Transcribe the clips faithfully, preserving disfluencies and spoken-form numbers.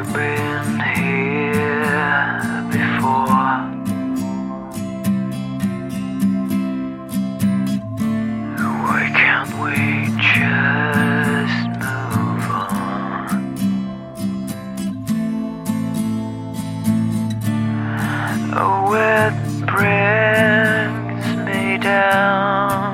been here before. Why can't we just move on? Oh, it brings me down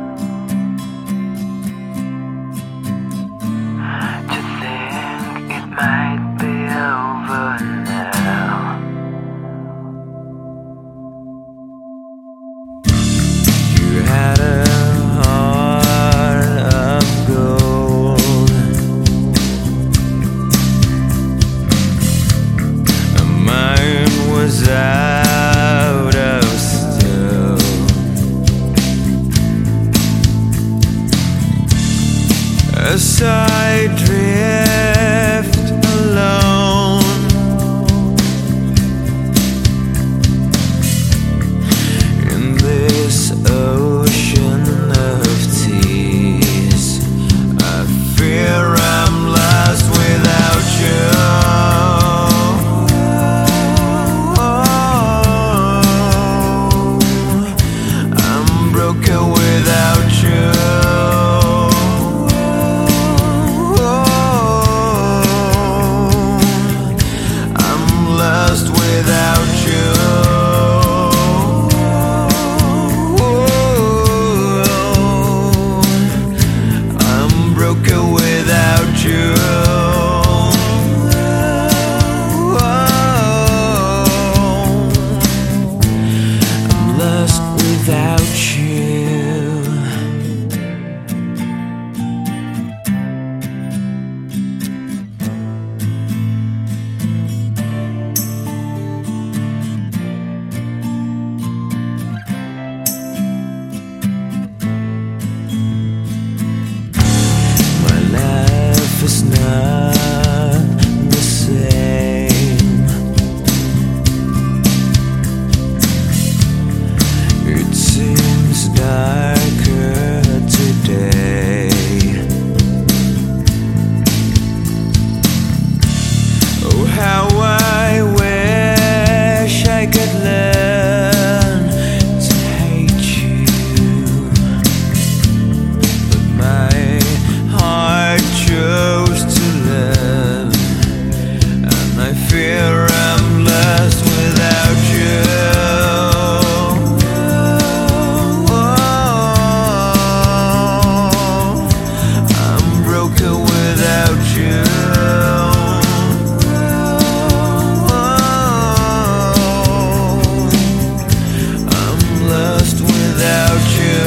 to think it might be over now. You had a heart of gold, and mine was out of stone. As I drift alone in this ocean of tears, I fear I'm lost without you. I'm broken without you. Without you, I'm broken without you. I'm lost without you. It's not the same. It seems darker today. Oh, how I wish I could learn to hate you, but my heart chose to live, and I fear I'm lost without you. I'm broken without you. I'm lost without you.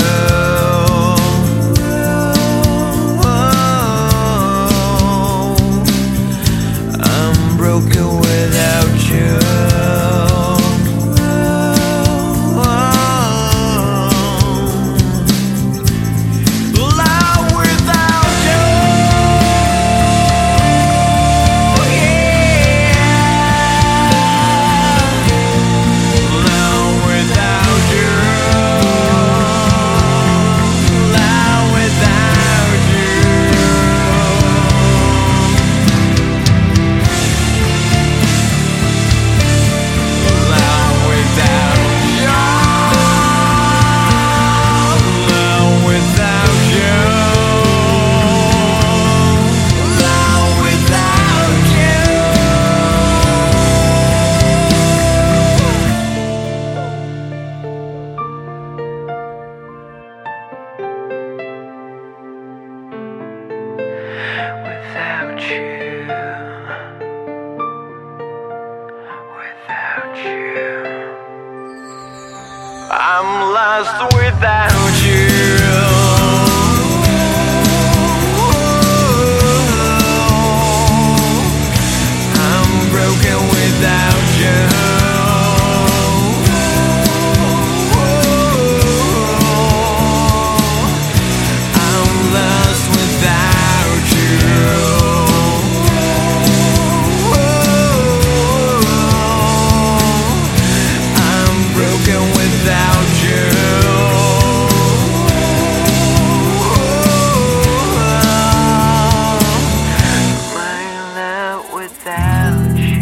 Broken without you. Love without you. Yeah. Love without you. Love without you. Without you, without you, I'm lost without you. I'm broken without you. I'm lost without you. Broken without you. My love without without you.